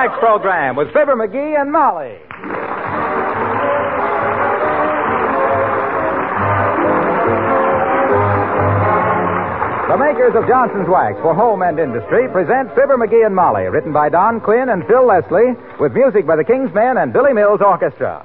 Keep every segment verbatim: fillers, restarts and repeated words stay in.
next program with Fibber McGee and Molly. The makers of Johnson's Wax for Home and Industry present Fibber McGee and Molly, written by Don Quinn and Phil Leslie, with music by the King's Men and Billy Mills Orchestra.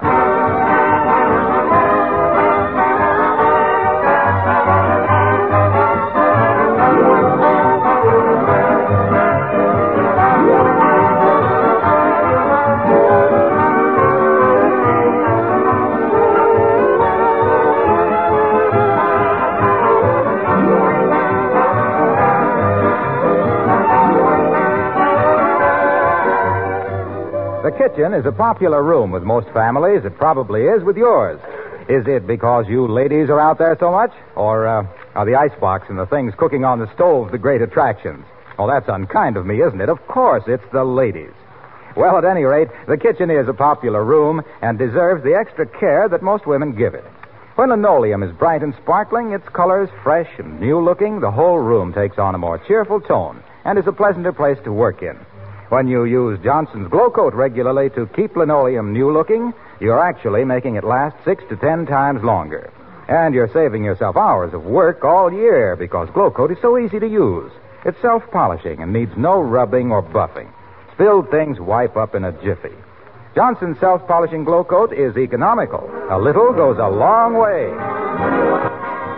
The kitchen is a popular room with most families. It probably is with yours. Is it because you ladies are out there so much? Or uh, are the icebox and the things cooking on the stove the great attractions? Oh, that's unkind of me, isn't it? Of course, it's the ladies. Well, at any rate, the kitchen is a popular room and deserves the extra care that most women give it. When linoleum is bright and sparkling, its colors fresh and new-looking, the whole room takes on a more cheerful tone and is a pleasanter place to work in. When you use Johnson's Glow Coat regularly to keep linoleum new-looking, you're actually making it last six to ten times longer. And you're saving yourself hours of work all year because Glow Coat is so easy to use. It's self-polishing and needs no rubbing or buffing. Spilled things wipe up in a jiffy. Johnson's self-polishing Glow Coat is economical. A little goes a long way.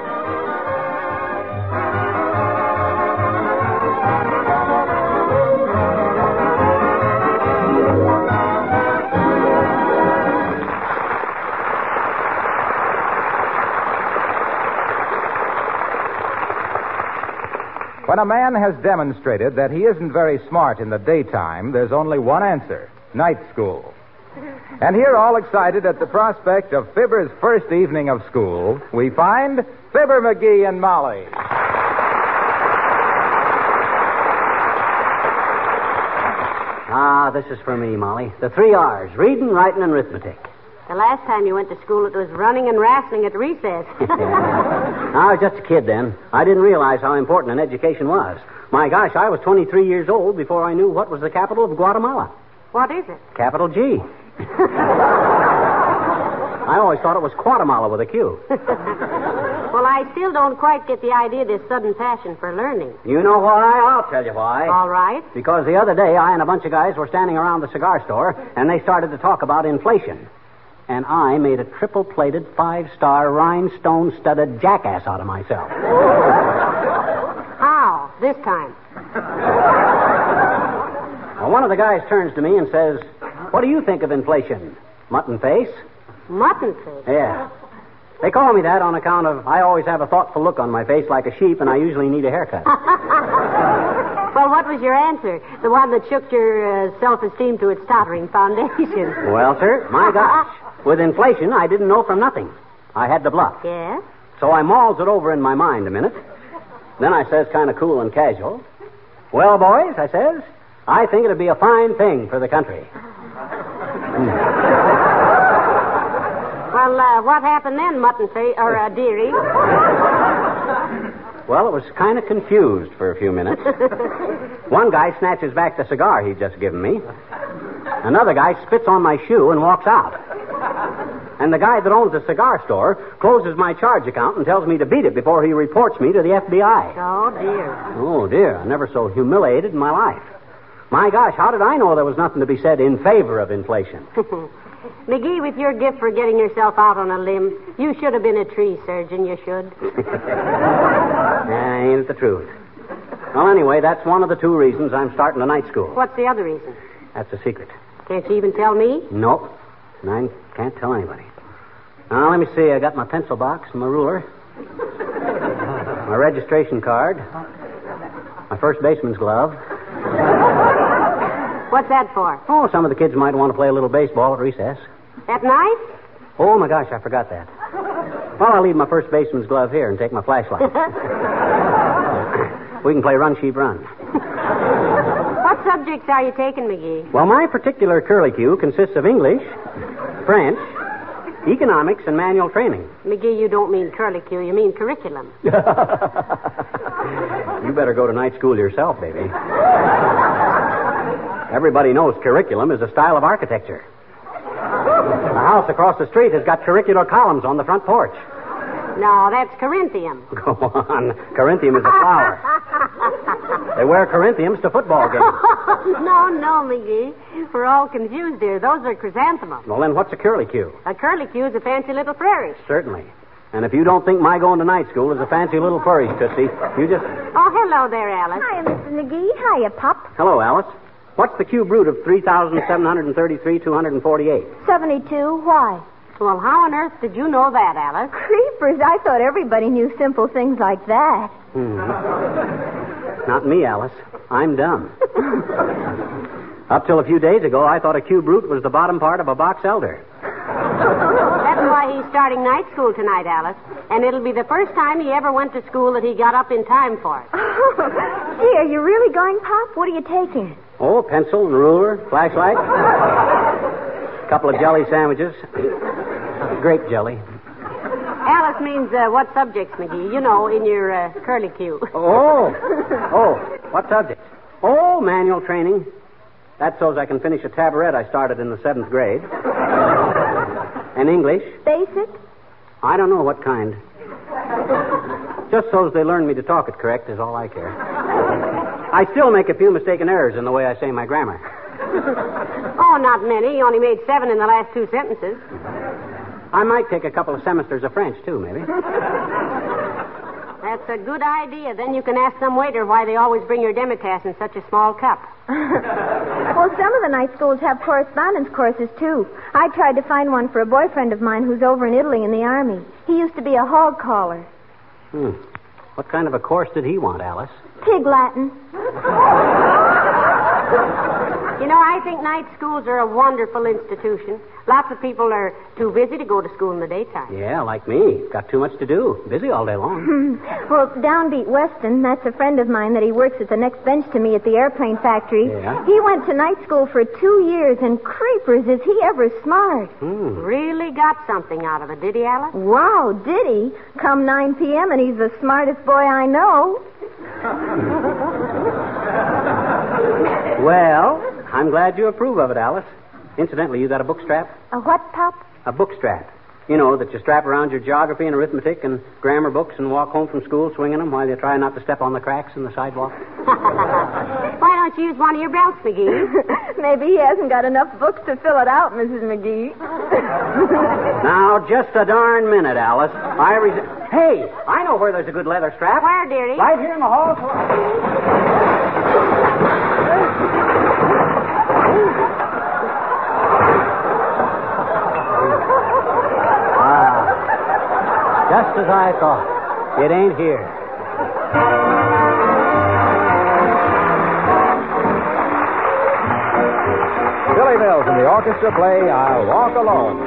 When a man has demonstrated that he isn't very smart in the daytime, there's only one answer: night school. And here, all excited at the prospect of Fibber's first evening of school, we find Fibber McGee and Molly. Ah, this is for me, Molly. The three R's: reading, writing, and arithmetic. The last time you went to school, it was running and wrestling at recess. I was just a kid then. I didn't realize how important an education was. My gosh, I was twenty-three years old before I knew what was the capital of Guatemala. What is it? Capital G. I always thought it was Guatemala with a Q. Well, I still don't quite get the idea of this sudden passion for learning. You know why? I'll tell you why. All right. Because the other day, I and a bunch of guys were standing around the cigar store, and they started to talk about inflation. And I made a triple-plated, five-star, rhinestone-studded jackass out of myself. How? This time? Well, one of the guys turns to me and says, "What do you think of inflation? Mutton face?" Mutton face? Yeah. They call me that on account of I always have a thoughtful look on my face like a sheep, and I usually need a haircut. Well, what was your answer? The one that shook your uh, self-esteem to its tottering foundation. Well, sir, my gosh. With inflation, I didn't know from nothing. I had to bluff. Yeah? So I mulls it over in my mind a minute. Then I says, kind of cool and casual, "Well, boys," I says, "I think it'd be a fine thing for the country." Mm. Well, uh, what happened then, mutton face, or uh, dearie? Well, it was kind of confused for a few minutes. One guy snatches back the cigar he'd just given me. Another guy spits on my shoe and walks out. And the guy that owns the cigar store closes my charge account and tells me to beat it before he reports me to the F B I. Oh, dear. Oh, dear. I'm never so humiliated in my life. My gosh, how did I know there was nothing to be said in favor of inflation? McGee, with your gift for getting yourself out on a limb, you should have been a tree surgeon, you should. Yeah, ain't it the truth? Well, anyway, that's one of the two reasons I'm starting a night school. What's the other reason? That's a secret. Can't you even tell me? Nope. And I can't tell anybody. Now, let me see. I got my pencil box and my ruler. My registration card. My first baseman's glove. What's that for? Oh, some of the kids might want to play a little baseball at recess. At night? Oh, my gosh, I forgot that. Well, I'll leave my first baseman's glove here and take my flashlight. We can play run, sheep, run. What subjects are you taking, McGee? Well, my particular curlicue consists of English, French, economics, and manual training. McGee, you don't mean curlicue, you mean curriculum. You better go to night school yourself, baby. Everybody knows curriculum is a style of architecture. The house across the street has got curricular columns on the front porch. No, that's Corinthium. Go on. Corinthium is a flower. They wear Corinthiums to football games. no, no, McGee. We're all confused here. Those are chrysanthemums. Well, then what's a curlicue? A curlicue is a fancy little flourish. Certainly. And if you don't think my going to night school is a fancy little flourish, Tootsie, you just... Oh, hello there, Alice. Hiya, Missus McGee. Hiya, Pop. Hello, Alice. What's the cube root of three thousand seven hundred thirty-three, two hundred forty-eight? seventy-two. Why? Well, how on earth did you know that, Alice? Creepers. I thought everybody knew simple things like that. Hmm. Not me, Alice. I'm dumb. Up till a few days ago, I thought a cube root was the bottom part of a box elder. That's why he's starting night school tonight, Alice. And it'll be the first time he ever went to school that he got up in time for it. Gee, are you really going, Pop? What are you taking? Oh, pencil and ruler, flashlight. A couple of jelly sandwiches. Grape jelly. Alice means uh, what subjects, McGee? You know, in your uh, curlicue. Oh. Oh, what subjects? Oh, manual training. That's so as I can finish a tabaret I started in the seventh grade. And English. Basic? I don't know what kind. Just so as they learn me to talk it correct is all I care. I still make a few mistaken errors in the way I say my grammar. Oh, not many. You only made seven in the last two sentences. I might take a couple of semesters of French, too, maybe. That's a good idea. Then you can ask some waiter why they always bring your demitasse in such a small cup. Well, some of the night schools have correspondence courses, too. I tried to find one for a boyfriend of mine who's over in Italy in the Army. He used to be a hog caller. Hmm. What kind of a course did he want, Alice? Pig Latin. You know, I think night schools are a wonderful institution. Lots of people are too busy to go to school in the daytime. Yeah, like me. Got too much to do. Busy all day long. Well, Downbeat Weston, that's a friend of mine that he works at the next bench to me at the airplane factory. Yeah? He went to night school for two years, and creepers, is he ever smart. Hmm. Really got something out of it, did he, Alice? Wow, did he? Come nine p.m. and he's the smartest boy I know. Well, I'm glad you approve of it, Alice. Incidentally, you got a book strap? A what, Pop? A book strap. You know, that you strap around your geography and arithmetic and grammar books and walk home from school swinging them while you try not to step on the cracks in the sidewalk. Why don't you use one of your belts, McGee? Maybe he hasn't got enough books to fill it out, Missus McGee. Now, just a darn minute, Alice. I res- Hey, I know where there's a good leather strap. Where, dearie? Right here in the hall. Just as I thought. It ain't here. Billy Mills and the orchestra play I'll Walk Alone.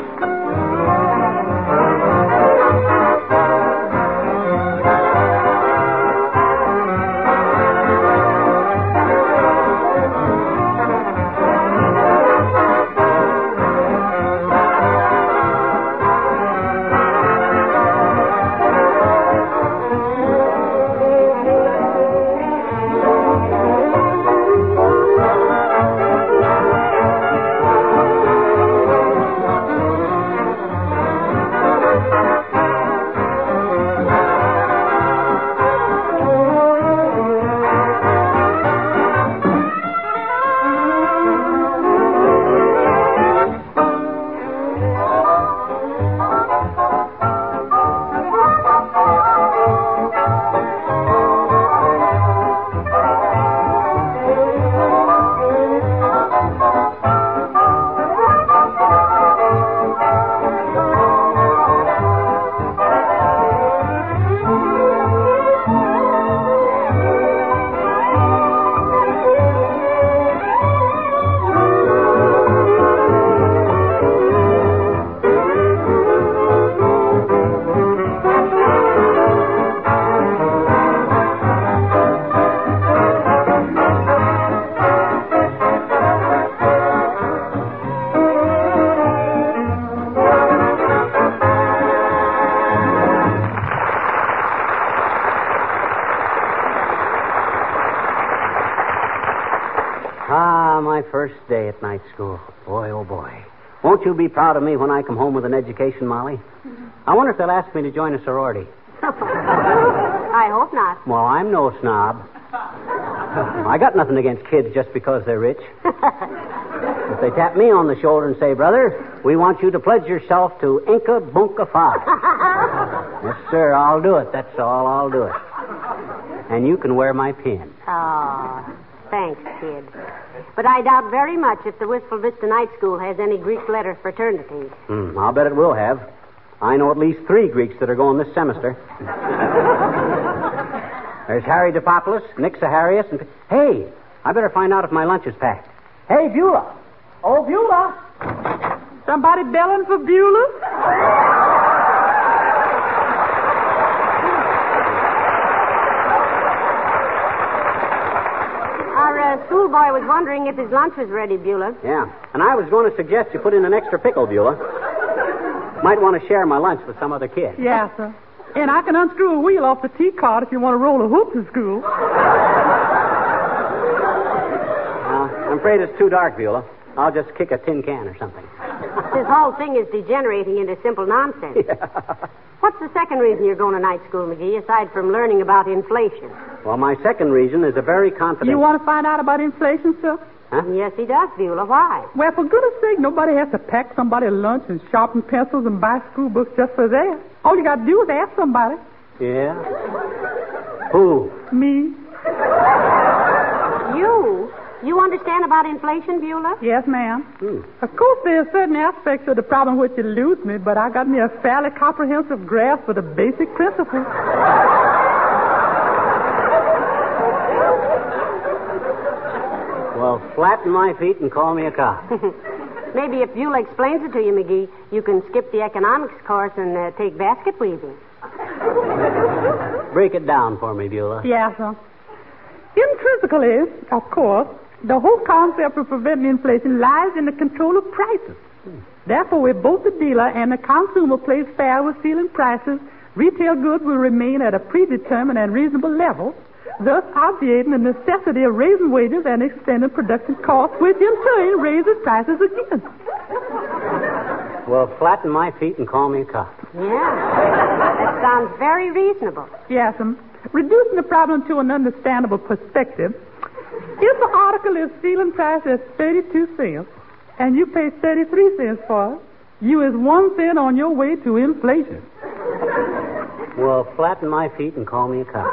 Ah, my first day at night school. Boy, oh boy. Won't you be proud of me when I come home with an education, Molly? I wonder if they'll ask me to join a sorority. I hope not. Well, I'm no snob. I got nothing against kids just because they're rich. If they tap me on the shoulder and say, brother, we want you to pledge yourself to Inca Bunka Phi. Yes, sir, I'll do it. That's all, I'll do it. And you can wear my pin. Oh, thanks, kid. But I doubt very much if the Wistful Vista Night School has any Greek letter fraternities. Hmm, I'll bet it will have. I know at least three Greeks that are going this semester. There's Harry Dipopoulos, Nick Zaharias, and... Hey, I better find out if my lunch is packed. Hey, Beulah. Oh, Beulah. Somebody belling for Beulah? Our uh, schoolboy was wondering if his lunch was ready, Beulah. Yeah, and I was going to suggest you put in an extra pickle, Beulah. Might want to share my lunch with some other kid. Yeah, sir. And I can unscrew a wheel off the tea cart if you want to roll a hoop to school. Uh, I'm afraid it's too dark, Beulah. I'll just kick a tin can or something. This whole thing is degenerating into simple nonsense. Yeah. What's the second reason you're going to night school, McGee, aside from learning about inflation? Well, my second reason is a very confident... You want to find out about inflation, sir? Huh? Yes, he does, Beulah. Why? Well, for goodness sake, nobody has to pack somebody lunch and sharpen pencils and buy school books just for that. All you got to do is ask somebody. Yeah? Who? Me. You? You understand about inflation, Beulah? Yes, ma'am. Hmm. Of course, there are certain aspects of the problem which elude me, but I got me a fairly comprehensive grasp of the basic principles. Well, flatten my feet and call me a cop. Maybe if Beulah explains it to you, McGee, you can skip the economics course and uh, take basket weaving. Break it down for me, Beulah. Yes, sir. Intrinsically, of course, the whole concept of preventing inflation lies in the control of prices. Hmm. Therefore, if both the dealer and the consumer plays fair with ceiling prices, retail goods will remain at a predetermined and reasonable level, thus obviating the necessity of raising wages and extending production costs, which in turn raises prices again. Well, flatten my feet and call me a cop. Yeah. That sounds very reasonable. Yes, um, reducing the problem to an understandable perspective, if the article is ceiling price at thirty-two cents and you pay thirty-three cents for it, you is one cent on your way to inflation. Well, flatten my feet and call me a cop.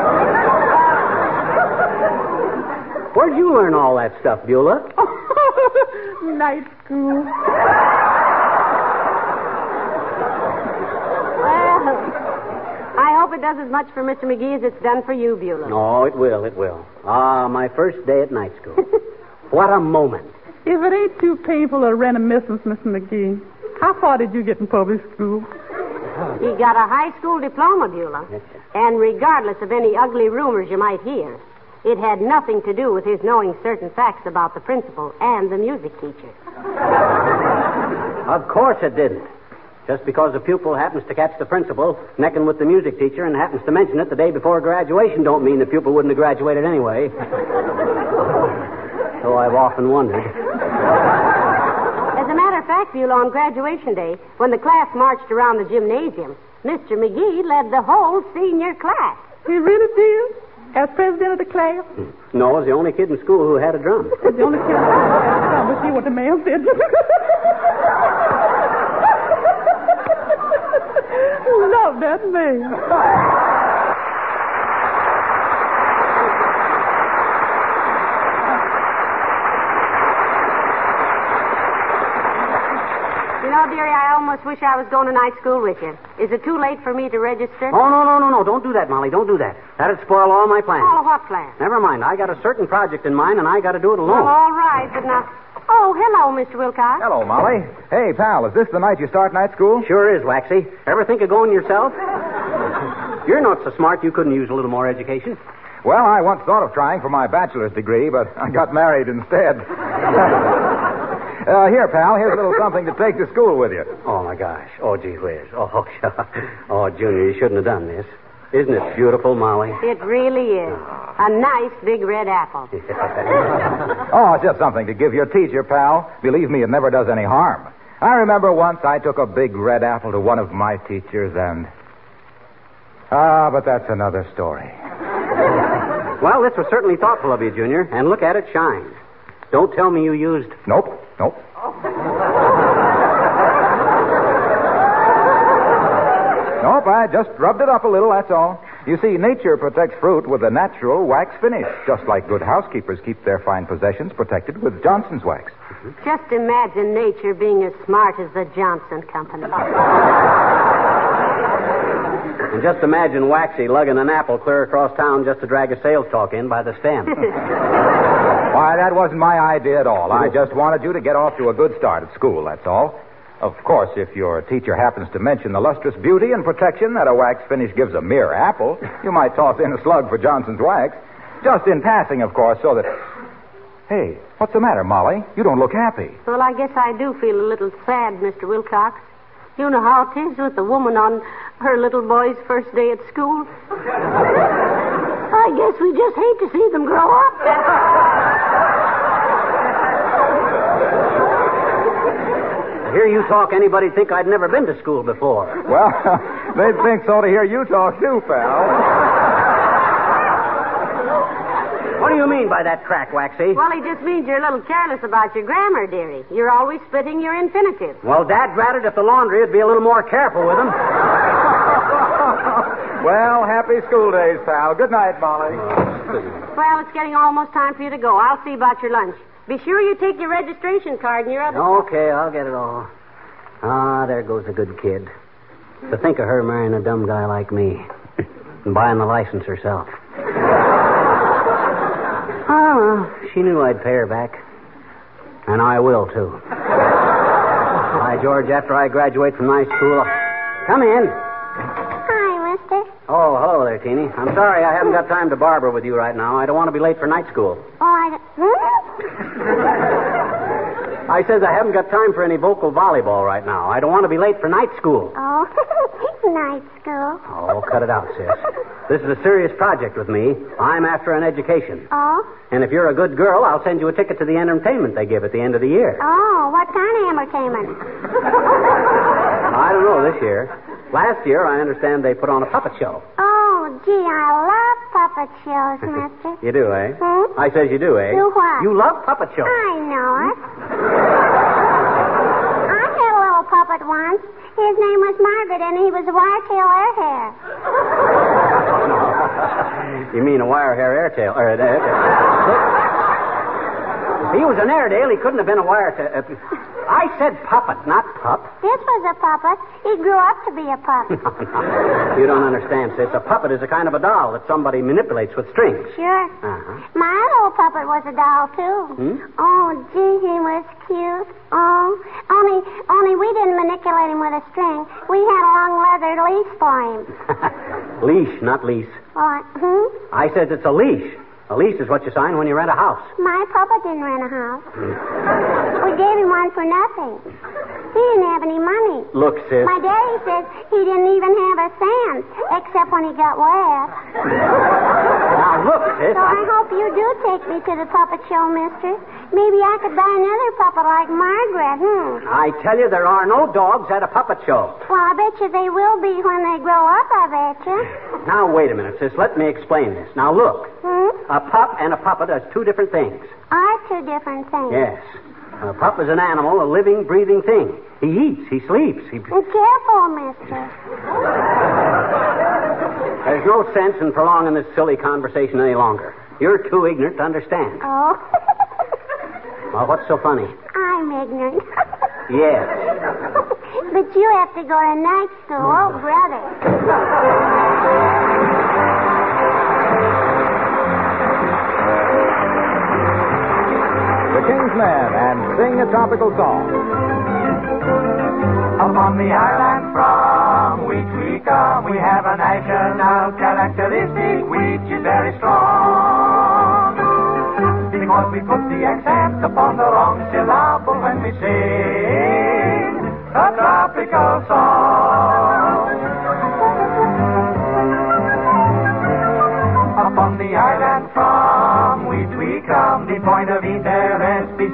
Where'd you learn all that stuff, Beulah? Night school. Well, I hope it does as much for Mister McGee as it's done for you, Beulah. Oh, it will, it will. Ah, my first day at night school. What a moment. If it ain't too painful a reminiscence, Mister McGee, how far did you get in public school? He got a high school diploma, Beulah. Yes, sir. And regardless of any ugly rumors you might hear, it had nothing to do with his knowing certain facts about the principal and the music teacher. Of course it didn't. Just because a pupil happens to catch the principal necking with the music teacher and happens to mention it the day before graduation don't mean the pupil wouldn't have graduated anyway. So I've often wondered. As a matter of fact, Beulah, on graduation day, when the class marched around the gymnasium, Mister McGee led the whole senior class. He really did? As president of the class? No, I was the only kid in school who had a drum. The only kid who had a drum. But see what the man said. Love that man. You know, dearie, I almost wish I was going to night school with you. Is it too late for me to register? Oh, no, no, no, no. Don't do that, Molly. Don't do that. That'd spoil all my plans. All of what plans? Never mind. I got a certain project in mind, and I got to do it alone. Well, all right, but now... Oh, hello, Mister Wilcox. Hello, Molly. Hey, pal, is this the night you start night school? Sure is, Waxy. Ever think of going yourself? You're not so smart you couldn't use a little more education. Well, I once thought of trying for my bachelor's degree, but I got married instead. uh, here, pal, here's a little something to take to school with you. Oh, my gosh. Oh, gee whiz. Oh, oh, Junior, you shouldn't have done this. Isn't it beautiful, Molly? It really is. A nice big red apple. Oh, it's just something to give your teacher, pal. Believe me, it never does any harm. I remember once I took a big red apple to one of my teachers and... Ah, but that's another story. Well, this was certainly thoughtful of you, Junior. And look at it shine. Don't tell me you used... Nope, nope. Nope, I just rubbed it up a little, that's all. You see, nature protects fruit with a natural wax finish, just like good housekeepers keep their fine possessions protected with Johnson's wax. Just imagine nature being as smart as the Johnson Company. And just imagine Waxy lugging an apple clear across town just to drag a sales talk in by the stem. Why, that wasn't my idea at all. I just wanted you to get off to a good start at school, that's all. Of course, if your teacher happens to mention the lustrous beauty and protection that a wax finish gives a mere apple, you might toss in a slug for Johnson's wax. Just in passing, of course, so that... Hey, what's the matter, Molly? You don't look happy. Well, I guess I do feel a little sad, Mister Wilcox. You know how it is with the woman on her little boy's first day at school. I guess we just hate to see them grow up. To hear you talk, anybody'd think I'd never been to school before. Well, they'd think so to hear you talk, too, pal. What do you mean by that crack, Waxy? Well, he just means you're a little careless about your grammar, dearie. You're always splitting your infinitive. Well, Dad ratted if the laundry would be a little more careful with them. Well, happy school days, pal. Good night, Molly. Well, it's getting almost time for you to go. I'll see about your lunch. Be sure you take your registration card and your other... Okay, I'll get it all. Ah, there goes a good kid. To think of her marrying a dumb guy like me and buying the license herself. Oh, she knew I'd pay her back. And I will, too. By George, after I graduate from night school... Come in. Hi, mister. Oh, hello there, Teeny. I'm sorry I haven't got time to barber with you right now. I don't want to be late for night school. Oh, I don't... Hmm? I says I haven't got time for any vocal volleyball right now. I don't want to be late for night school. Oh, night school. Oh, cut it out, sis. This is a serious project with me. I'm after an education. Oh? And if you're a good girl, I'll send you a ticket to the entertainment they give at the end of the year. Oh, what kind of entertainment? I don't know this year. Last year, I understand they put on a puppet show. Oh, gee, I love puppet shows, mister. You do, eh? Hmm? I says you do, eh? Do what? You love puppet shows. I know it. I had a little puppet once. His name was Margaret, and he was a wire-tail airhair. You mean a wire hair airtail? Or, uh, if he was an Airedale, he couldn't have been a wire tail. Uh, I said puppet, not pup. This was a puppet. He grew up to be a pup. You don't understand, sis. A puppet is a kind of a doll that somebody manipulates with strings. Sure. Uh-huh. My little puppet was a doll, too. Hmm? Oh, gee, he was cute. Oh, only, only we didn't manipulate him with a string. We had a long leather leash for him. Leash, not lease. What? Hmm? I said it's a leash. A lease is what you sign when you rent a house. My papa didn't rent a house. We gave him one for nothing. He didn't have any money. Look, sis. My daddy says he didn't even have a cent, except when he got wet. Now, look, sis. So I hope you do take me to the puppet show, mister. Maybe I could buy another puppet like Margaret, hmm? I tell you, there are no dogs at a puppet show. Well, I bet you they will be when they grow up, I bet you. Now, wait a minute, sis. Let me explain this. Now, look. Hmm? A pup and a puppet are two different things. Are two different things. Yes. A pup is an animal, a living, breathing thing. He eats, he sleeps, he... Be careful, mister. There's no sense in prolonging this silly conversation any longer. You're too ignorant to understand. Oh. Well, what's so funny? I'm ignorant. Yes. But you have to go to night school. Oh, brother. The King's Men and sing a tropical song. Upon the island from which we come, we have a national characteristic which is very strong. Because we put the accent upon the wrong syllable when we sing a tropical song.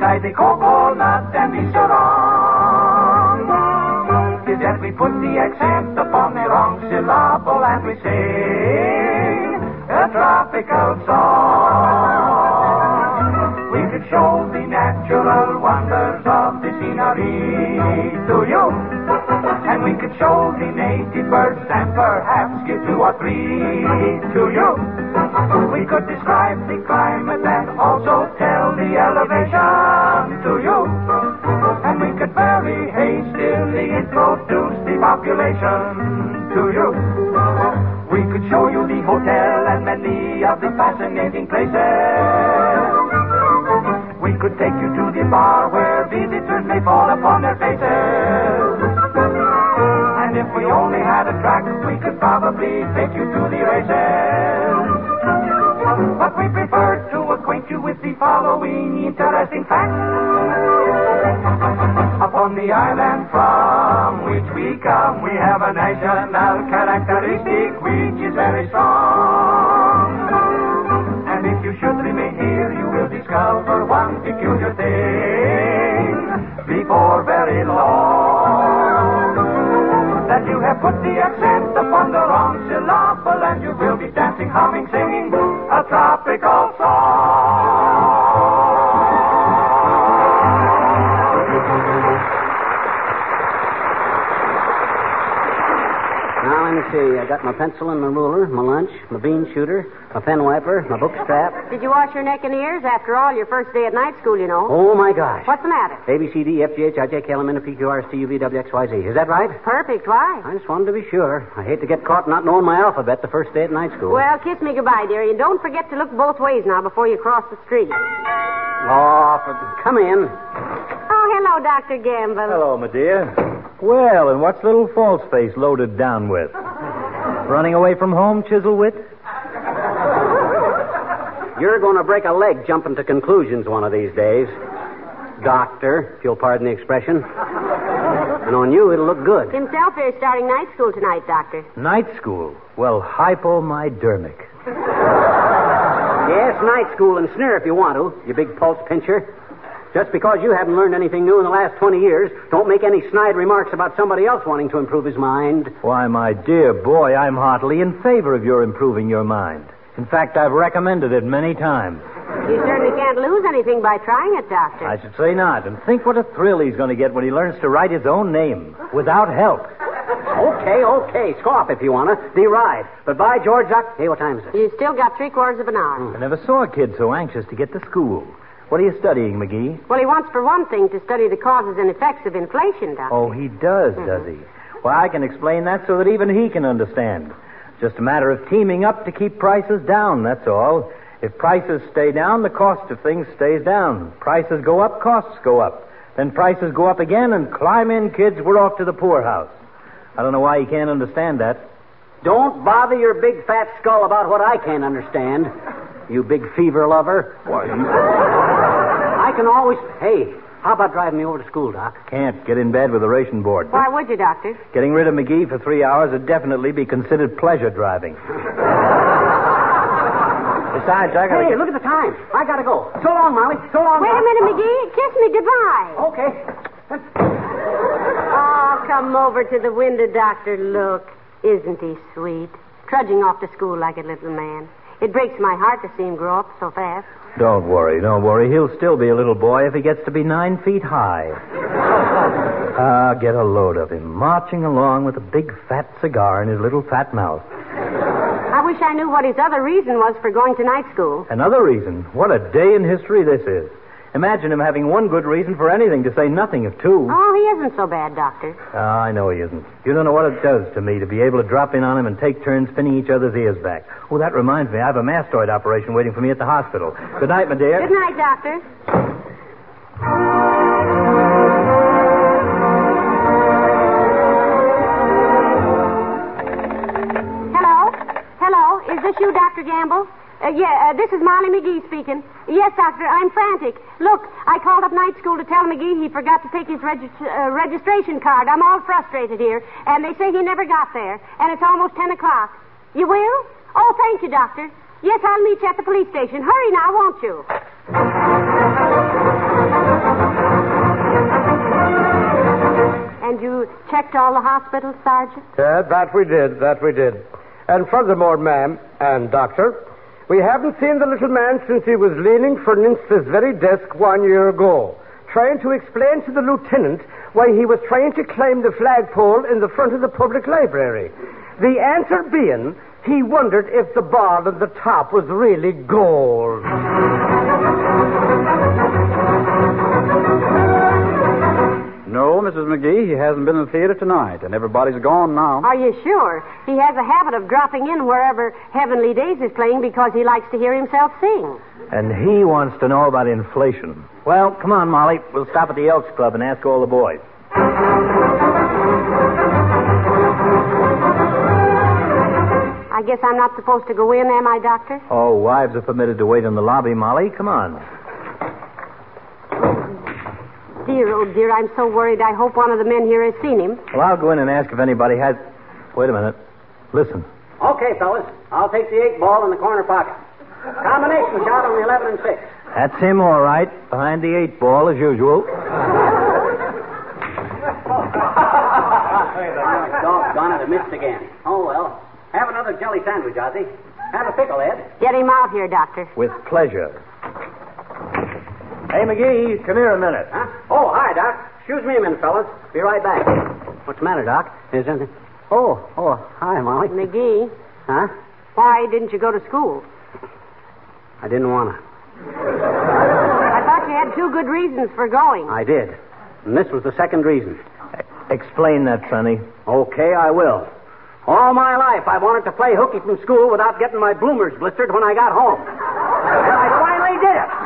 beside the coconut and the sarong. Is that we put the accent upon the wrong syllable and we sing a tropical song. We could show the natural wonders of the scenery to you, and we could show the native birds and perhaps give two or three to you. We could describe the climate and also tell the elevation to you, and we could very hastily introduce the population to you. We could show you the hotel and many of the fascinating places. We could take you to the bar where visitors may fall upon their faces. And if we only had a track, we could probably take you to the races. But we prefer to acquaint you with the following interesting facts. Upon the island from which we come, we have a national characteristic which is very strong. And if you should remain here, you will discover one peculiar thing before very long. That you have put the accent upon the wrong syllable, and you will be dancing, humming, singing a tropical song. Now, let me see. I got my pencil and my ruler, my lunch, my bean shooter, my pen wiper, my book strap. Did you wash your neck and ears? After all, your first day at night school, you know. Oh, my gosh. What's the matter? A, B, C, D, F, G, H, I, J, K, L, M, N, O, P, Q, R, S, T, U, V, W, X, Y, Z. Is that right? Perfect. Why? I just wanted to be sure. I hate to get caught not knowing my alphabet the first day at night school. Well, kiss me goodbye, dearie, and don't forget to look both ways now before you cross the street. Oh, for... come in. Oh, hello, Doctor Gamble. Hello, my dear. Well, and what's little false face loaded down with? Running away from home, Chiselwit? You're going to break a leg jumping to conclusions one of these days. Doctor, if you'll pardon the expression. And on you, it'll look good. Himself is starting night school tonight, Doctor. Night school? Well, hypomydерmic. Yes, night school, and sneer if you want to, you big pulse pincher. Just because you haven't learned anything new in the last twenty years, don't make any snide remarks about somebody else wanting to improve his mind. Why, my dear boy, I'm heartily in favor of your improving your mind. In fact, I've recommended it many times. You certainly can't lose anything by trying it, Doctor. I should say not. And think what a thrill he's going to get when he learns to write his own name, without help. Okay, okay. Scoff if you want to. Deride. But by George, Doc... Hey, what time is it? You've still got three quarters of an hour. I never saw a kid so anxious to get to school. What are you studying, McGee? Well, he wants, for one thing, to study the causes and effects of inflation, Doctor. Oh, he does, mm-hmm. does he? Well, I can explain that so that even he can understand. Just a matter of teaming up to keep prices down, that's all. If prices stay down, the cost of things stays down. Prices go up, costs go up. Then prices go up again, and climb in, kids, we're off to the poorhouse. I don't know why you can't understand that. Don't bother your big fat skull about what I can't understand, you big fever lover. Why? I can always... Hey, how about driving me over to school, Doc? Can't get in bed with the ration board. Why would you, Doctor? Getting rid of McGee for three hours would definitely be considered pleasure driving. Besides, I gotta... Hey, get... look at the time. I gotta go. So long, Molly. So long, Wait Doc. a minute, McGee. Kiss me goodbye. Okay. Oh, come over to the window, Doctor. Look. Isn't he sweet? Trudging off to school like a little man. It breaks my heart to see him grow up so fast. Don't worry, don't worry. He'll still be a little boy if he gets to be nine feet high. Ah, uh, get a load of him, marching along with a big fat cigar in his little fat mouth. I wish I knew what his other reason was for going to night school. Another reason? What a day in history this is. Imagine him having one good reason for anything, to say nothing of two. Oh, he isn't so bad, Doctor. Oh, I know he isn't. You don't know what it does to me to be able to drop in on him and take turns pinning each other's ears back. Oh, that reminds me, I have a mastoid operation waiting for me at the hospital. Good night, my dear. Good night, Doctor. Hello? Hello? Is this you, Doctor Gamble? Uh, yeah, uh, this is Molly McGee speaking. Yes, Doctor, I'm frantic. Look, I called up night school to tell McGee he forgot to take his regist- uh, registration card. I'm all frustrated here, and they say he never got there, and it's almost ten o'clock. You will? Oh, thank you, Doctor. Yes, I'll meet you at the police station. Hurry now, won't you? you checked all the hospitals, Sergeant? Yeah, that we did, that we did. And furthermore, ma'am, and doctor, we haven't seen the little man since he was leaning against this very desk one year ago, trying to explain to the lieutenant why he was trying to climb the flagpole in the front of the public library. The answer being, he wondered if the ball at the top was really gold. No, Missus McGee, he hasn't been in the theater tonight, and everybody's gone now. Are you sure? He has a habit of dropping in wherever Heavenly Days is playing because he likes to hear himself sing. And he wants to know about inflation. Well, come on, Molly. We'll stop at the Elks Club and ask all the boys. I guess I'm not supposed to go in, am I, Doctor? Oh, wives are permitted to wait in the lobby, Molly. Come on. Dear, oh dear, I'm so worried. I hope one of the men here has seen him. Well, I'll go in and ask if anybody has... Wait a minute. Listen. Okay, fellas. I'll take the eight ball in the corner pocket. Combination shot on the eleven and six. That's him, all right. Behind the eight ball, as usual. Doggone it, I missed again. Oh, well. Have another jelly sandwich, Ozzy. Have a pickle, Ed. Get him out here, Doctor. With pleasure. Hey, McGee, come here a minute. Huh? Oh, hi, Doc. Excuse me a minute, fellas. Be right back. What's the matter, Doc? Is anything... Oh, oh, hi, Molly. McGee. Huh? Why didn't you go to school? I didn't want to. I thought you had two good reasons for going. I did. And this was the second reason. Explain that, Sonny. Okay, I will. All my life, I wanted to play hooky from school without getting my bloomers blistered when I got home. And I finally did it.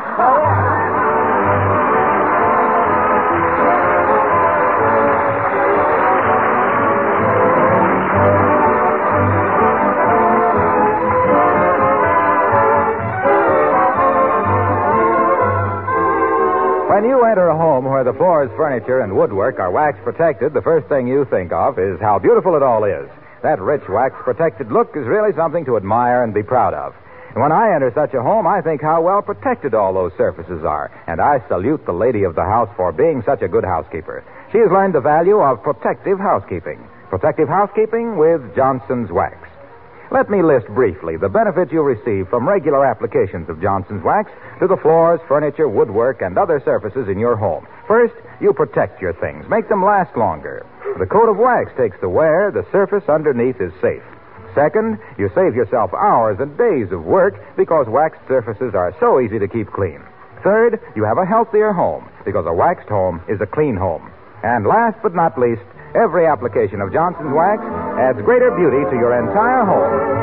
When you enter a home where the floors, furniture, and woodwork are wax protected, the first thing you think of is how beautiful it all is. That rich wax protected look is really something to admire and be proud of. And when I enter such a home, I think how well protected all those surfaces are. And I salute the lady of the house for being such a good housekeeper. She has learned the value of protective housekeeping. Protective housekeeping with Johnson's Wax. Let me list briefly the benefits you'll receive from regular applications of Johnson's Wax to the floors, furniture, woodwork, and other surfaces in your home. First, you protect your things. Make them last longer. The coat of wax takes the wear. The surface underneath is safe. Second, you save yourself hours and days of work because waxed surfaces are so easy to keep clean. Third, you have a healthier home because a waxed home is a clean home. And last but not least, every application of Johnson's Wax adds greater beauty to your entire home.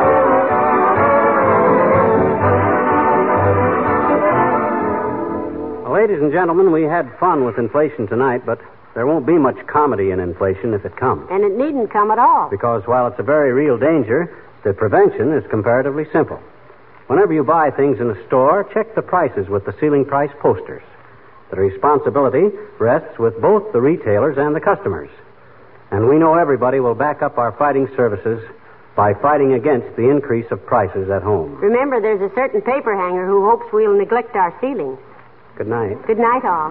Well, ladies and gentlemen, we had fun with inflation tonight, but there won't be much comedy in inflation if it comes. And it needn't come at all. Because while it's a very real danger, the prevention is comparatively simple. Whenever you buy things in a store, check the prices with the ceiling price posters. The responsibility rests with both the retailers and the customers. And we know everybody will back up our fighting services by fighting against the increase of prices at home. Remember, there's a certain paper hanger who hopes we'll neglect our ceilings. Good night. Good night, all.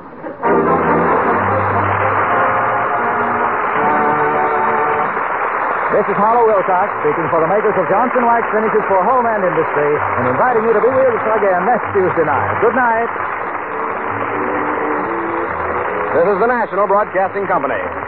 This is Harlow Wilcox speaking for the makers of Johnson Wax Finishes for Home and Industry and inviting you to be with us again next Tuesday night. Good night. This is the National Broadcasting Company.